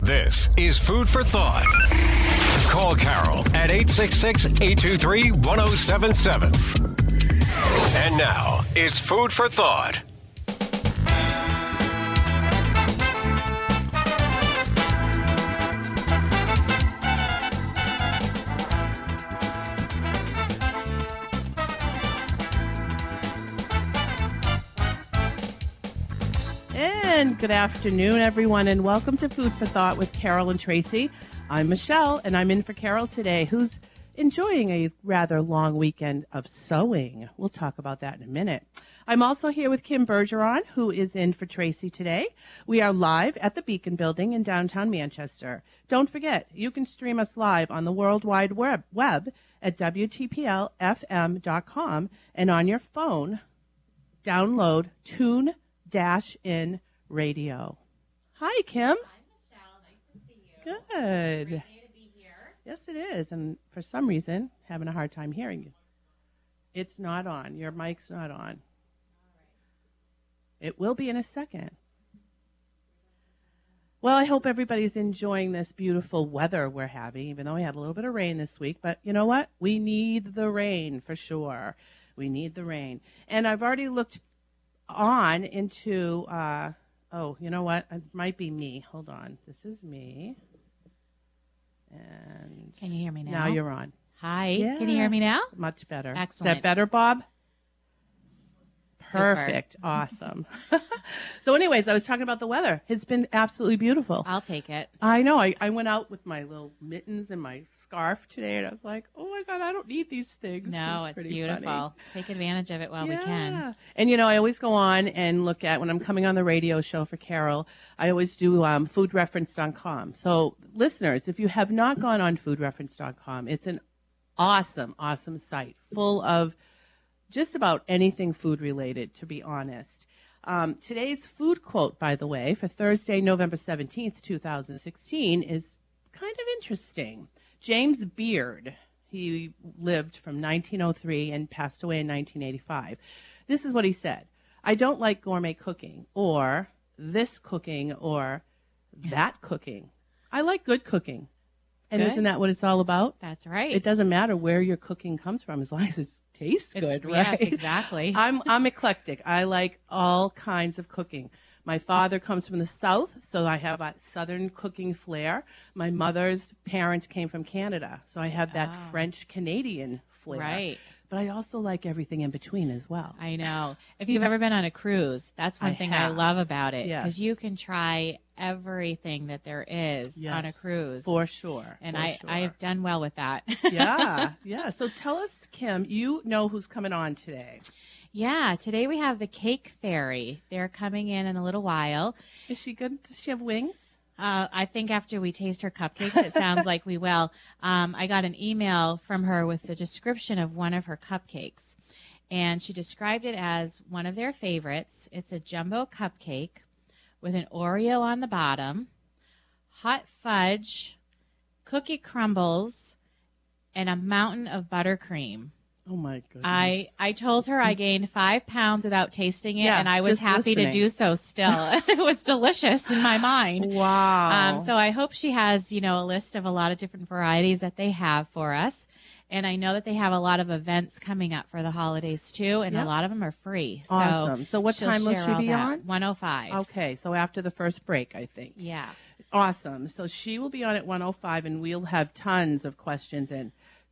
This is Food for Thought. Call Carol at 866-823-1077. And now, it's Food for Thought. And good afternoon, everyone, and welcome to Food for Thought with Carol and Tracy. I'm Michelle, and I'm in for Carol today, who's enjoying a rather long weekend of sewing. We'll talk about that in a minute. I'm also here with Kim Bergeron, who is in for Tracy today. We are live at the Beacon Building in downtown Manchester. Don't forget, you can stream us live on the World Wide Web at WTPLFM.com, and on your phone, download Tune-in Radio. Hi, Kim. Hi, Michelle. Nice to see you. Good. Great day to be here. Yes, it is. And for some reason, having a hard time hearing you. It's not on. Your mic's not on. All right. It will be in a second. Well, I hope everybody's enjoying this beautiful weather we're having, even though we had a little bit of rain this week. But you know what? We need the rain for sure. We need the rain. And I've already looked on into, you know what? It might be me. Hold on. This is me. And Can you hear me now? now you're on. Hi. Yeah. Can you hear me now? Much better. Excellent. Is that better, Bob? Super. Perfect. Awesome. So anyways, I was talking about the weather. It's been absolutely beautiful. I'll take it. I know. I went out with my little mittens and my scarf today, and I was like, oh, my God, I don't need these things. No, it's pretty beautiful. funny. Take advantage of it while we can. Yeah. And, you know, I always go on and look at, when I'm coming on the radio show for Carol, I always do foodreference.com. So, listeners, if you have not gone on foodreference.com, it's an awesome, awesome site full of just about anything food related, to be honest. Today's food quote, by the way, for Thursday, November 17th, 2016, is kind of interesting. James Beard, he lived from 1903 and passed away in 1985. This is what he said: I don't like gourmet cooking, or this cooking, or that cooking. I like good cooking. And Good. Isn't that what it's all about? That's right. It doesn't matter where your cooking comes from as long as it tastes good, right? Yes, exactly. I'm eclectic. I like all kinds of cooking. My father comes from the South, so I have a Southern cooking flair. My mother's parents came from Canada, so I have that French-Canadian flair. Right. But I also like everything in between as well. I know. If you've ever been on a cruise, that's one thing I have. love about it. Yes. Because you can try everything that there is on a Yes, cruise. For sure. And for sure. I've done well with that. Yeah. So tell us, Kim, you know who's coming on today. Yeah, today we have the Cake Fairy. They're coming in a little while. Is she good? Does she have wings? I think after we taste her cupcakes, it sounds like we will. I got an email from her with the description of one of her cupcakes, and she described it as one of their favorites. It's a jumbo cupcake with an Oreo on the bottom, hot fudge, cookie crumbles, and a mountain of buttercream. Oh, my goodness. I told her I gained 5 pounds without tasting it, Yeah, and I was just happy to listening. do so still. It was delicious in my mind. Wow. So I hope she has, a list of a lot of different varieties that they have for us. And I know that they have a lot of events coming up for the holidays, too, and Yep. a lot of them are free. Awesome. So what she'll time will share she all be that. on? 1:05. Okay, so after the first break, I think. Yeah. Awesome. So she will be on at 1:05, and we'll have tons of questions and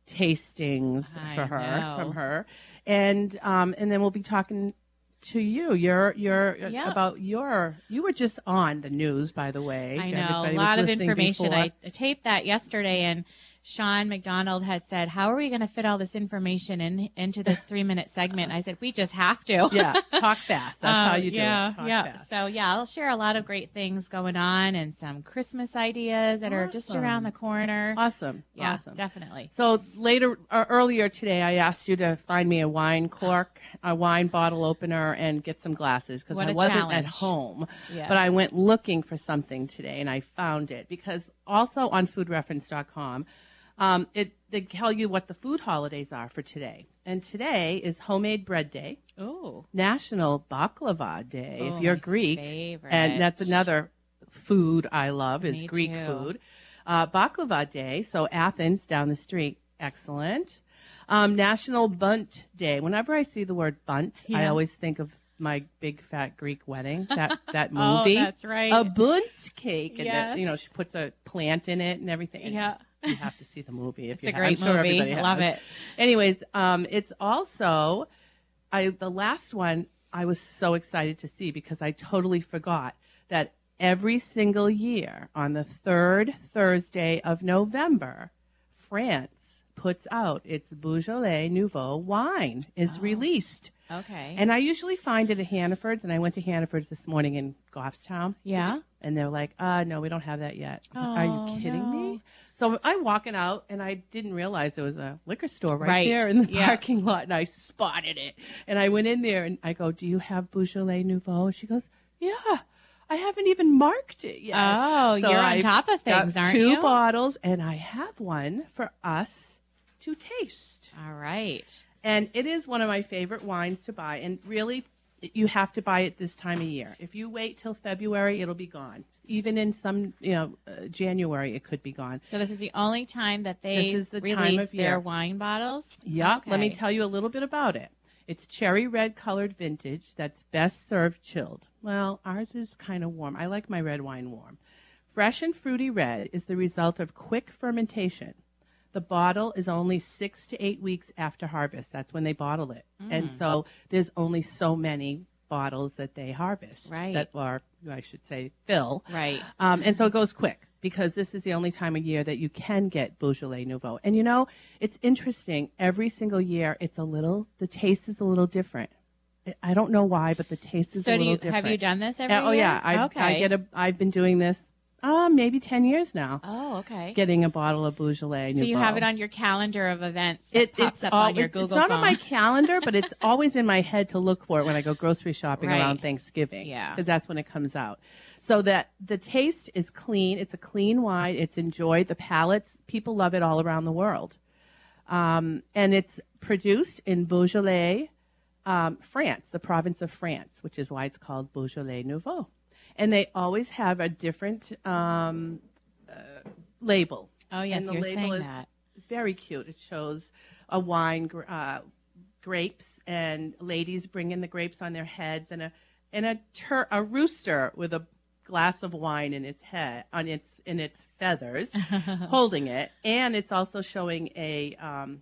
tastings I for her know. from her, and then we'll be talking to you. You're Yeah. about your. You were just on the news, by the way. I know. Everybody A was lot of listening information. before. I taped that yesterday, and Sean McDonald had said, how are we going to fit all this information into this 3-minute segment? And I said, we just have to. Yeah, talk fast. That's how you do it. Talk fast. So, I'll share a lot of great things going on and some Christmas ideas that are just Awesome. around the corner. Awesome. Yeah, Awesome. definitely. So earlier today, I asked you to find me a wine cork, a wine bottle opener, and get some glasses because What I a wasn't challenge. at home. Yes. But I went looking for something today, and I found it because also on foodreference.com, they tell you what the food holidays are for today. And today is Homemade Bread Day, Oh, National Baklava Day, Oh, if you're my Greek, favorite. and that's another food I love is Me Greek too. food. Baklava Day, so Athens down the street, excellent. National Bunt Day. Whenever I see the word bunt, I Yeah. always think of my big fat Greek wedding. That Oh, movie. that's right. A bunt cake, and then, Yes. she puts a plant in it and everything. Yeah. You have to see the movie. If It's you a great I'm sure movie. everybody Love has. it. Anyways, it's also the last one I was so excited to see because I totally forgot that every single year on the third Thursday of November, France puts out its Beaujolais Nouveau wine is released. Okay. And I usually find it at Hannaford's, and I went to Hannaford's this morning in Goffstown. Yeah. And they're like, no, we don't have that yet. Are you Oh, kidding no. me? So I'm walking out, and I didn't realize there was a liquor store right Right. there in the Yeah. parking lot, and I spotted it. And I went in there, and I go, do you have Beaujolais Nouveau? She goes, yeah. I haven't even marked it yet. Oh, So you're on I top of things, got aren't two you? bottles, and I have one for us to taste. All right. And it is one of my favorite wines to buy. And really, you have to buy it this time of year. If you wait till February, it'll be gone. Even in some, January, it could be gone. So this is the only time that they This is the time release of year. their wine bottles? Yep. Let me Okay. tell you a little bit about it. It's cherry red colored vintage that's best served chilled. Well, ours is kind of warm. I like my red wine warm. Fresh and fruity red is the result of quick fermentation. The bottle is only 6 to 8 weeks after harvest. That's when they bottle it. And so there's only so many bottles that they harvest. Right. That are, I should say, fill. Right. And so it goes quick because this is the only time of year that you can get Beaujolais Nouveau. And it's interesting. Every single year, the taste is a little different. I don't know why, but the taste is a little different. Have you done this every year? Oh yeah, I've been doing this maybe 10 years now. Oh, okay. Getting a bottle of Beaujolais Nouveau. So you have it on your calendar of events that pops up on your Google It's not phone. on my calendar, but it's always in my head to look for it when I go grocery shopping Right. around Thanksgiving. Yeah. Because that's when it comes out. So that the taste is clean. It's a clean wine. It's enjoyed. The palates, people love it all around the world. And it's produced in Beaujolais, France, the province of France, which is why it's called Beaujolais Nouveau. And they always have a different label. Oh, yes, And the you're label saying is that. Very cute. It shows a wine, grapes, and ladies bring in the grapes on their heads, and a rooster with a glass of wine in its head, in its feathers, holding it, and it's also showing a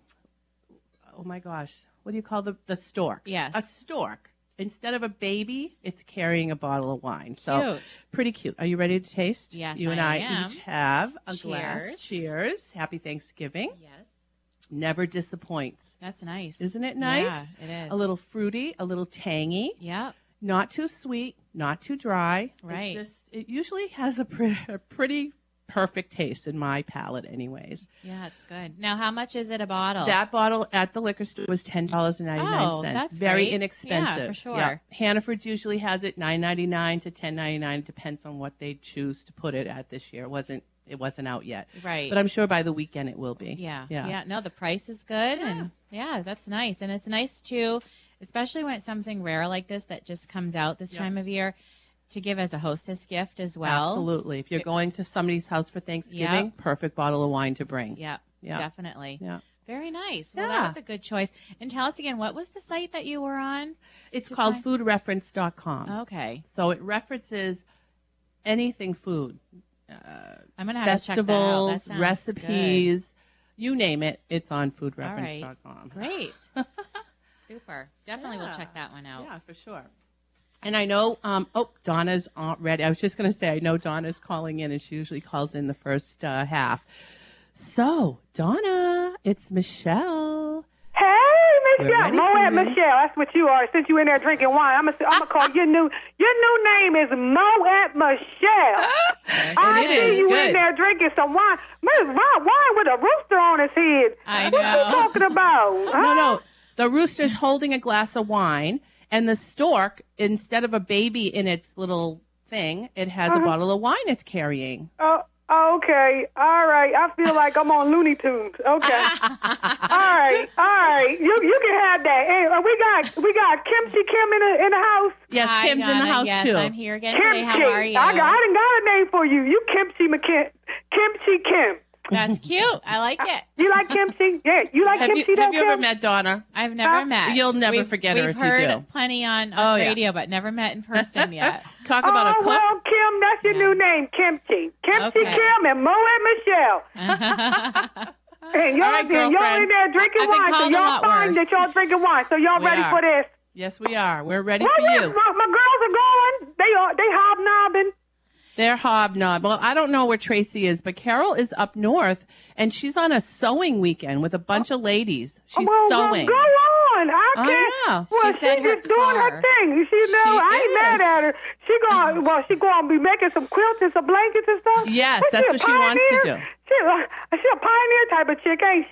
oh my gosh, what do you call the stork? Yes. A stork. Instead of a baby, it's carrying a bottle of wine. So Cute. pretty cute. Are you ready to taste? Yes, You and I I am. each have a Cheers. glass. Cheers. Happy Thanksgiving. Yes. Never disappoints. That's nice. Isn't it nice? Yeah, it is. A little fruity, a little tangy, Yep. not too sweet, not too dry. Right. It usually has a pretty perfect taste in my palate anyways. Yeah, it's good. Now, how much is it a bottle? That bottle at the liquor store was $10.99. Oh, that's very great. inexpensive. Yeah, for sure. Yeah. Hannaford's usually has it $9.99 to $10.99. Depends on what they choose to put it at this year. It wasn't out yet. Right. But I'm sure by the weekend it will be. Yeah. Yeah. Yeah. No, the price is good. And yeah, that's nice. And it's nice too, especially when it's something rare like this that just comes out this time of year, to give as a hostess gift as well. Absolutely. If you're going to somebody's house for Thanksgiving, Yep. perfect bottle of wine to bring. Yeah. Yeah. Definitely. Yeah. Very nice. Well, Yeah. that was a good choice. And tell us again, what was the site that you were on? It's To called find- foodreference.com. Okay. So it references anything food. I'm going to have to check that out. That Festivals, sounds recipes, you name it, it's on right. foodreference.com. good. Great. Super. Definitely will check that one out. Yeah, for sure. And I know, Donna's ready. I was just going to say, I know Donna's calling in, and she usually calls in the first half. So, Donna, it's Michelle. Hey, We're Michelle. ready Mo for at you. Michelle. That's what you are. Since you in there drinking wine, I'm gonna call your new name is Mo at Michelle. I it see is. you Good. in there drinking some wine. Wine with a rooster on his head. I What know. you talking about? Huh? No. The rooster's holding a glass of wine, and the stork, instead of a baby in its little thing, it has a bottle of wine it's carrying. Okay, all right. I feel like I'm on Looney Tunes. Okay, all right. You can have that. Hey, we got Kimchi Kim in the house. Yes, Hi, Kim's in the Donna. house yes, too. I'm here again Kimchi. today. How are you? I done got a name for you. You Kimchi Kim. That's cute. I like it. You like kimchi? Yeah, you like kimchi? Have you ever Kim? met Donna? I've never met. You'll never forget her we've if you heard do. plenty on Oh, yeah. radio, but never met in person yet. Talk about a cook. Well, Kim, that's your new name, Kimchi. Kimchi Okay. Kim and Mo and Michelle. And y'all, All right, y'all girlfriend. in there drinking I've been wine, so called a y'all lot find worse. that y'all drinking wine. So y'all We ready are. for this? Yes, we are. We're ready Well, for yeah, you. my girls are going. They hobnobbing. They're hobnob. Well, I don't know where Tracy is, but Carol is up north, and she's on a sewing weekend with a bunch of ladies. She's sewing. Well, go on. I Oh, can't. yeah. Well, She said she's her just doing her car. thing. I ain't is. mad at her. She gonna be making some quilts and some blankets and stuff. Yes, What, that's a what she wants to pioneer? do. She a pioneer type of chick, ain't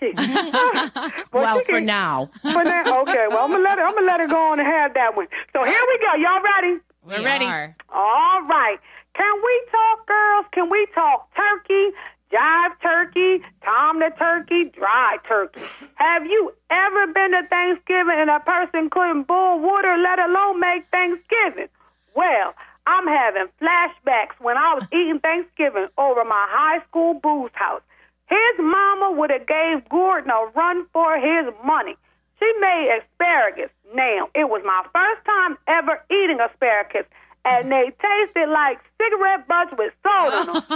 she? Well, she for can- now. For now, okay. Well, I'm gonna let her go on and have that one. So here we go. Y'all ready? We're ready. Are. All right. Can we talk, girls? Can we talk turkey, jive turkey, Tom the turkey, dry turkey? Have you ever been to Thanksgiving and a person couldn't boil water, let alone make Thanksgiving? Well, I'm having flashbacks when I was eating Thanksgiving over my high school booze house. His mama would have gave Gordon a run for his money. She made asparagus. Now, it was my first time ever eating asparagus, and they tasted like cigarette butts with soda in them.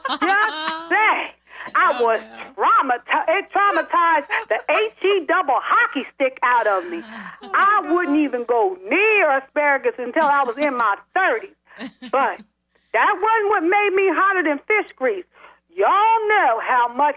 Just say, I was traumatized. It traumatized the HE double hockey stick out of me. I wouldn't even go near asparagus until I was in my 30s. But that wasn't what made me hotter than fish grease. Y'all know how much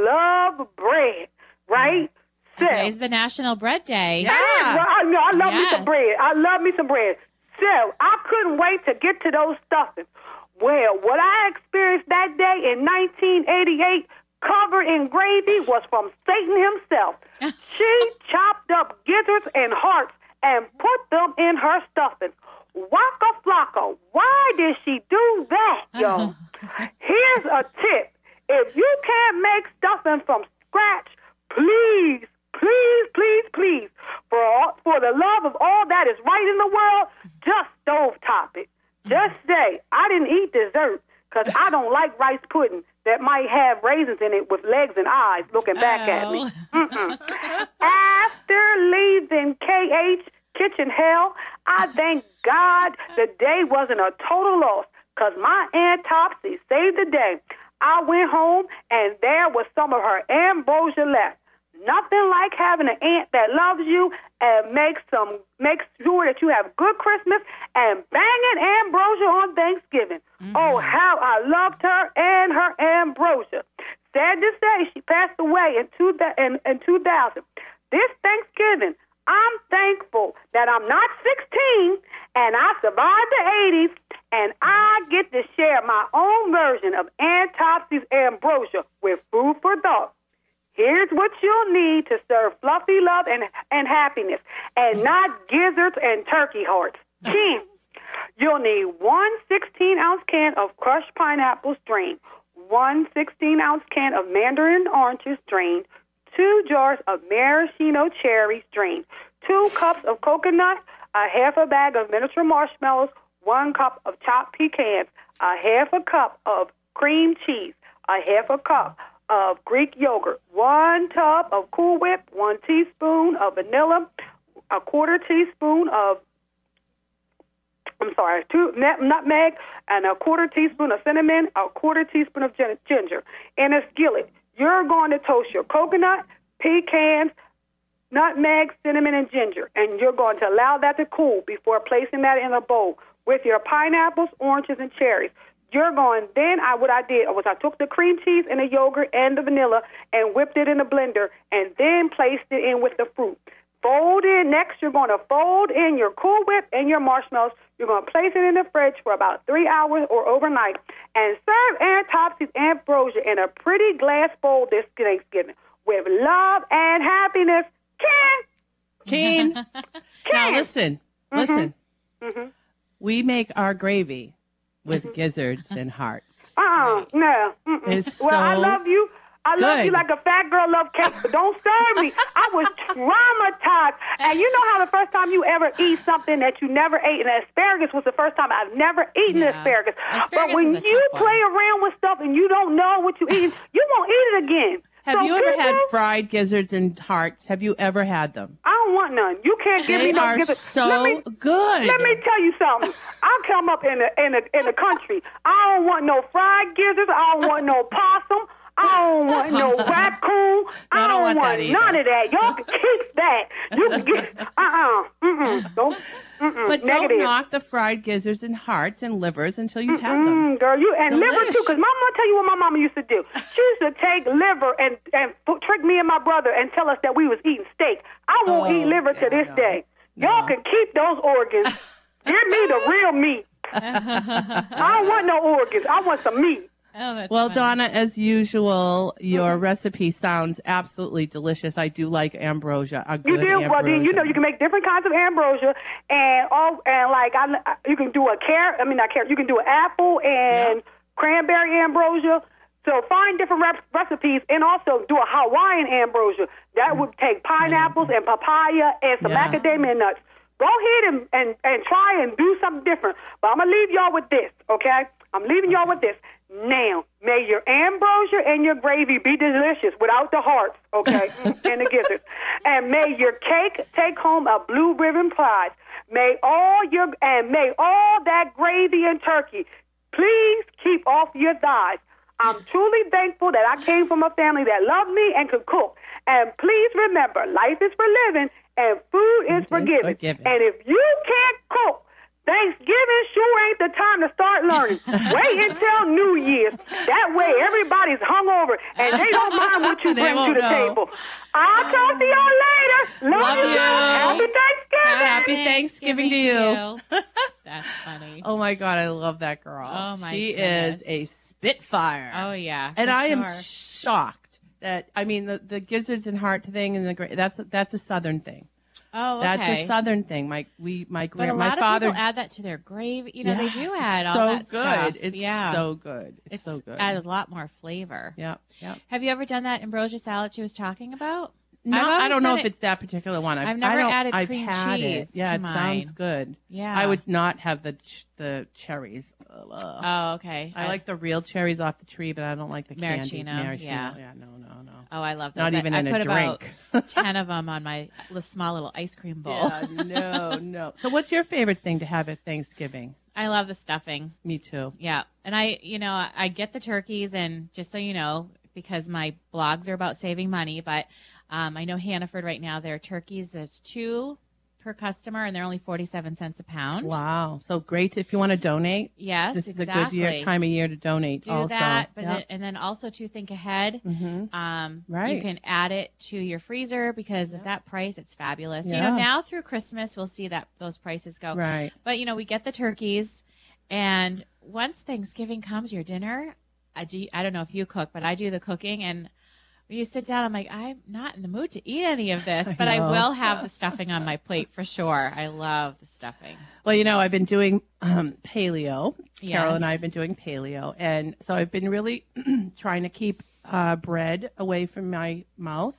I love bread, right? Today's the National Bread Day. Yeah. Well, I love me Yes. some bread. I love me some bread. So I couldn't wait to get to those stuffings. Well, what I experienced that day in 1988, covered in gravy, was from Satan himself. She chopped up gizzards and hearts and put them in her stuffings. Waka flocka, why did she do that, yo? Here's a tip. If you can't make stuffing from scratch, please, for the love of all that is right in the world, just stovetop it. Just say, I didn't eat dessert because I don't like rice pudding that might have raisins in it with legs and eyes looking back at me. After leaving KH Kitchen Hell, I thank God the day wasn't a total loss because my Aunt Topsy saved the day. I went home and there was some of her ambrosia left. Nothing like having an aunt that loves you and makes sure that you have good Christmas and banging ambrosia on Thanksgiving. Oh, how I loved her and her ambrosia. Sad to say, she passed away in 2000. This Thanksgiving, I'm thankful that I'm not 16 and I survived the 80s and I get to share my own version of Aunt Topsy's ambrosia with Food for Thought. Here's what you'll need to serve fluffy love and happiness, and not gizzards and turkey hearts. You'll need 1 16-ounce can of crushed pineapple strained, 1 16-ounce can of mandarin oranges strained, 2 jars of maraschino cherry strained, 2 cups of coconut, a half a bag of miniature marshmallows, 1 cup of chopped pecans, a half a cup of cream cheese, a half a cup of Greek yogurt, 1 tub of Cool Whip, 1 teaspoon of vanilla, a quarter teaspoon of, 2 nutmeg, and a quarter teaspoon of cinnamon, a quarter teaspoon of ginger. In a skillet, you're going to toast your coconut, pecans, nutmeg, cinnamon, and ginger, and you're going to allow that to cool before placing that in a bowl with your pineapples, oranges, and cherries. You're going, then what I did was I took the cream cheese and the yogurt and the vanilla and whipped it in a blender and then placed it in with the fruit. Fold in, next you're going to fold in your Cool Whip and your marshmallows. You're going to place it in the fridge for about 3 hours or overnight and serve Aunt Topsy's ambrosia in a pretty glass bowl this Thanksgiving with love and happiness. Keen. Now listen. We make our gravy with gizzards and hearts. No. It's Well, I so love you. I love you good. like a fat girl loves cake, but don't serve me. I was traumatized. And you know how the first time you ever eat something that you never ate, and asparagus was the first time I've never eaten Yeah. asparagus. Asparagus But when is a you tough one. play around with stuff and you don't know what you eat, you won't eat it again. Have So you ever had people, fried gizzards and hearts? Have you ever had them? I don't want none. You can't give They me no are gizzards. so good. Let me tell you something. I come up in the country. I don't want no fried gizzards. I don't want no possum. I don't want no raccoon. I don't want want that either. none of that. Y'all can keep that. You can get don't. But Negative. don't knock the fried gizzards and hearts and livers until you've had them. Girl, you and liver Delish. too. Because Mama, tell you what my mama used to do. She used to take liver and trick me and my brother and tell us that we was eating steak. I won't eat liver to this day. Y'all can keep those organs. Give me the real meat. I don't want no organs. I want some meat. Oh, that's Well, funny. Donna, as usual, your recipe sounds absolutely delicious. I do like ambrosia. A You good do well. Then you know you can make different kinds of ambrosia, and like you can do a carrot. I mean not carrot. You can do an apple and cranberry ambrosia. So find different recipes, and also do a Hawaiian ambrosia. That would take pineapples and papaya and some Yeah. macadamia nuts. Go ahead and try and do something different. But I'm gonna leave y'all with this, okay? I'm leaving y'all with this. Now, may your ambrosia and your gravy be delicious without the hearts, okay, and the gizzards. And may your cake take home a blue ribbon prize. May all that gravy and turkey please keep off your thighs. I'm truly thankful that I came from a family that loved me and could cook. And please remember, life is for living and food is for giving. And if you can't cook, Thanksgiving sure ain't the time to start learning. Wait until New Year's. That way everybody's hungover and they don't mind what you They bring to won't the know. table. I'll talk to y'all later. Love you. you. Happy Thanksgiving. Happy Thanksgiving to you. That's funny. Oh my God, I love that girl. Oh, my She goodness. is a spitfire. Oh, yeah. And for I am sure. shocked that the gizzards and heart thing and that's a Southern thing. Oh, okay. That's a Southern thing. My But a my lot father of people add that to their gravy. You know, they do add it's all so that good. stuff. It's yeah. so good. It's so good. Adds a lot more flavor. Yep. Yep. Have you ever done that ambrosia salad she was talking about? No, I've I always don't know done if it's that particular one. I've never added I've cream had cheese it. Yeah, to it mine. sounds good. Yeah. I would not have the cherries. Ugh. Oh, okay. I like the real cherries off the tree, but I don't like the candied Maraschino, maraschino. yeah. No. Oh, I love those. Not even I in a put drink. about 10 of them on my small little ice cream bowl. Yeah, no. So what's your favorite thing to have at Thanksgiving? I love the stuffing. Me too. Yeah. And I get the turkeys, and just so you know, because my blogs are about saving money, but I know Hannaford right now, their turkeys, there's 2 per customer, and they're only 47 cents a pound. Wow. So great if you want to donate. Yes, This is exactly. a good time of year to donate Do also. that, but Yep. and then also to think ahead. Right. You can add it to your freezer because at that price, it's fabulous. You Yeah. know, now through Christmas, we'll see that those prices go. Right. But we get the turkeys, and once Thanksgiving comes, your dinner. I don't know if you cook, but I do the cooking, and when you sit down, I'm like, I'm not in the mood to eat any of this, but I know. will have the stuffing on my plate for sure. I love the stuffing. Well, I've been doing paleo. Carol and I Yes. have been doing paleo. And so I've been really trying to keep bread away from my mouth.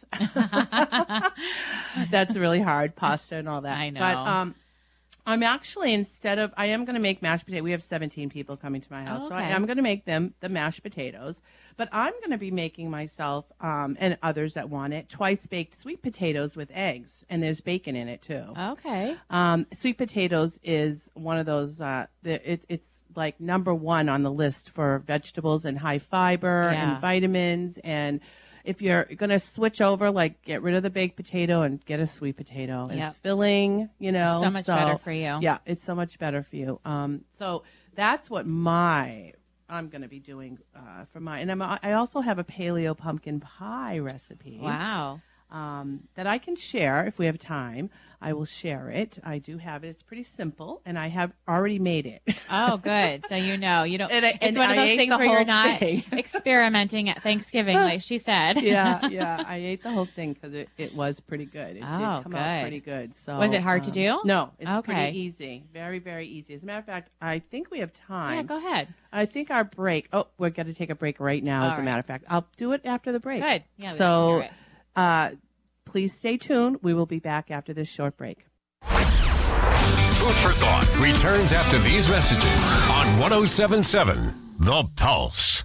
That's really hard, pasta and all that. I know. But I'm actually, I am going to make mashed potato. We have 17 people coming to my house. So I okay. am going to make them the mashed potatoes. But I'm going to be making myself, and others that want it, twice baked sweet potatoes with eggs. And there's bacon in it too. Okay. Sweet potatoes is one of those, it's like number one on the list for vegetables and high fiber Yeah. and vitamins. And if you're going to switch over, like get rid of the baked potato and get a sweet potato. Yep. It's filling, So much better for you. Yeah, it's so much better for you. So that's what I'm going to be doing for mine. And I also have a paleo pumpkin pie recipe. Wow. that I can share if we have time. I will share it. I do have it. It's pretty simple, and I have already made it. Oh, good. So you know, you don't. And it's one of I those ate things the where you're whole not thing. experimenting at Thanksgiving, like she said. yeah. I ate the whole thing because it was pretty good. It did Oh, come good. out pretty good. So Was it hard to do? No, it's Okay. pretty easy. Very, very easy. As a matter of fact, I think we have time. Yeah, go ahead. I think our break. Oh, we're going to take a break right now. All As a right. matter of fact, I'll do it after the break. Good. Yeah. So, we like to hear it. Please stay tuned. We will be back after this short break. Food for Thought returns after these messages on 107.7 The Pulse.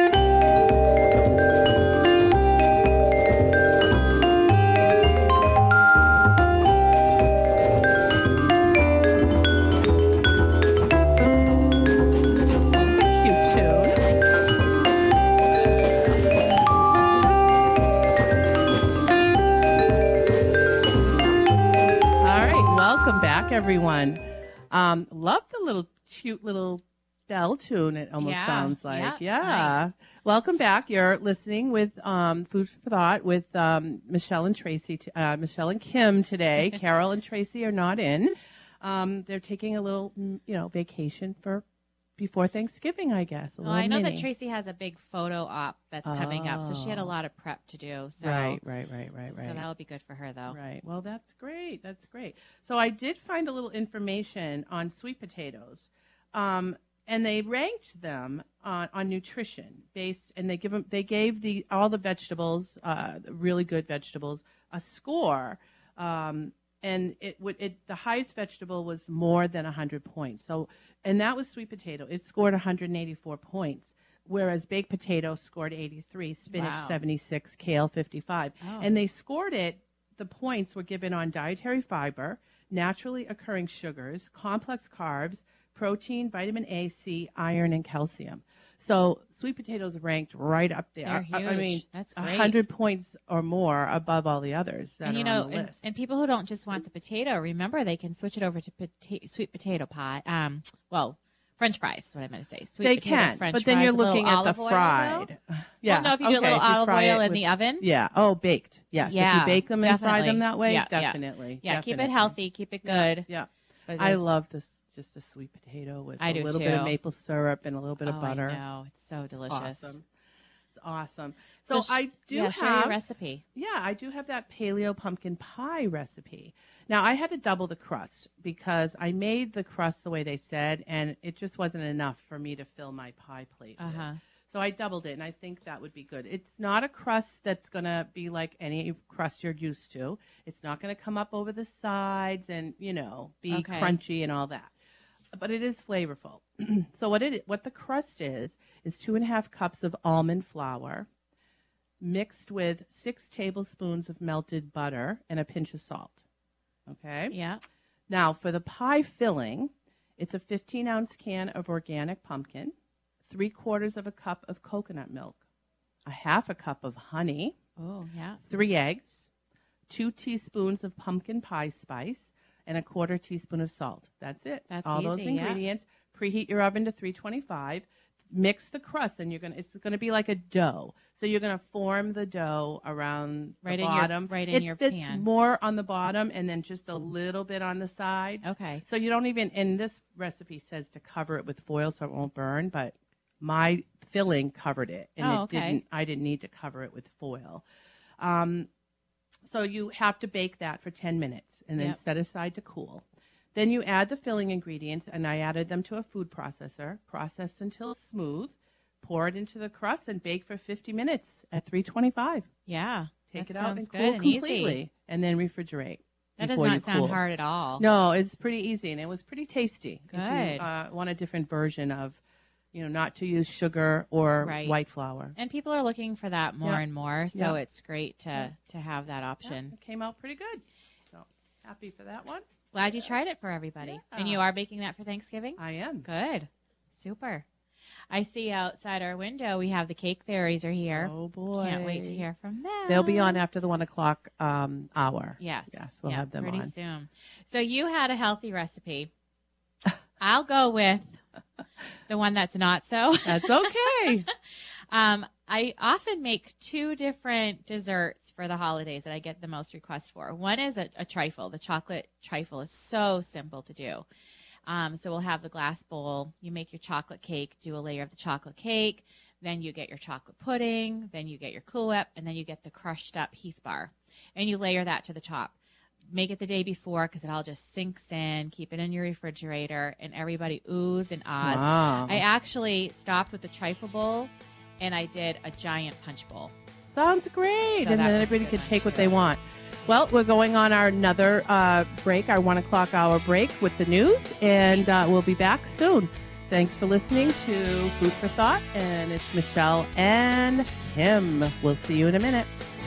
Cute tune. All right, welcome back, everyone. Love the little cute little bell tune. It almost Yeah, sounds like. yeah, it's Yeah. nice. Welcome back. You're listening with Food for Thought with Michelle and Tracy, Michelle and Kim today. Carol and Tracy are not in. They're taking a little, vacation for before Thanksgiving, I guess. A Well, little I know mini. that Tracy has a big photo op that's coming up, so she had a lot of prep to do. So Right. So that'll be good for her, though. Right. Well, that's great. That's great. So I did find a little information on sweet potatoes, and they ranked them on nutrition based, and they gave all the vegetables, really good vegetables, a score. And the highest vegetable was more than 100 points. So, and that was sweet potato. It scored 184 points, whereas baked potato scored 83, spinach Wow. 76, kale 55. Oh. And they scored it, the points were given on dietary fiber, naturally occurring sugars, complex carbs, protein, vitamin A, C, iron, and calcium. So sweet potatoes ranked right up there. They're huge. I mean, That's great. 100 points or more above all the others that And are on the list. and people who don't just want the potato, remember they can switch it over to sweet potato pie. French fries is what I meant to say. Sweet they potato can, French but then fries you're with a little looking at the olive oil, fried. though? Yeah. Well, no, if you do a okay, little if you olive fry oil it in the oven. Yeah. Oh, baked. Yes. If Yeah, you bake them and fry them definitely. that way, Yeah, yeah. definitely. Yeah, keep it definitely. healthy, keep it good. Yeah. But I it's- love this. Just a sweet potato with I a do little bit of too. maple syrup and a little bit of butter. I know. It's so delicious. Awesome. It's awesome. So I do share your have recipe. Yeah, I do have that paleo pumpkin pie recipe. Now, I had to double the crust because I made the crust the way they said, and it just wasn't enough for me to fill my pie plate with. Uh-huh. So I doubled it, and I think that would be good. It's not a crust that's going to be like any crust you're used to. It's not going to come up over the sides and, be Okay. crunchy and all that. But it is flavorful. So what the crust is 2.5 cups of almond flour mixed with 6 tablespoons of melted butter and a pinch of salt. Okay? Yeah. Now, for the pie filling, it's a 15-ounce can of organic pumpkin, 3/4 of a cup of coconut milk, a 1/2 cup of honey, Oh, yeah. 3 eggs, 2 teaspoons of pumpkin pie spice, and a 1/4 teaspoon of salt. That's it. That's all those easy, yeah. ingredients. Preheat your oven to 325. Mix the crust, and it's going to be like a dough. So you're going to form the dough around Right the in your- bottom. right in it your fits pan. more on the bottom, and then just a little bit on the sides. Okay. So you don't even. And this recipe says to cover it with foil so it won't burn, but my filling covered it, and Oh, it okay. didn't. I didn't need to cover it with foil. So you have to bake that for 10 minutes and then Yep. set aside to cool. Then you add the filling ingredients, and I added them to a food processor, processed until smooth, pour it into the crust, and bake for 50 minutes at 325. Yeah. Take that it out and sounds cool good and completely, easy. and then refrigerate. That does before you not sound cool. hard at all. No, it's pretty easy, and it was pretty tasty. If Good. you want a different version of, not to use sugar or Right. white flour. And people are looking for that more Yeah. and more, so Yeah. it's great to have that option. It came out pretty good. So happy for that one. Glad you tried it for everybody. Yeah. And you are baking that for Thanksgiving? I am. Good. Super. I see outside our window we have the cake fairies are here. Oh boy! Can't wait to hear from them. They'll be on after the 1:00 hour. Yes. Yes, we'll Yeah, have them pretty on. soon. So you had a healthy recipe. I'll go with the one that's not so. That's okay. I often make two different desserts for the holidays that I get the most requests for. One is a trifle. The chocolate trifle is so simple to do. So we'll have the glass bowl. You make your chocolate cake, do a layer of the chocolate cake. Then you get your chocolate pudding. Then you get your Cool Whip. And then you get the crushed up Heath bar. And you layer that to the top. Make it the day before because it all just sinks in. Keep it in your refrigerator. And everybody oohs and ahs. Wow. I actually stopped with the trifle bowl. And I did a giant punch bowl. Sounds great. So And that then was a everybody good can one, take what too. they want. Well, we're going on our another break, our 1 o'clock hour break with the news, and we'll be back soon. Thanks for listening to Food for Thought, and it's Michelle and Kim. We'll see you in a minute.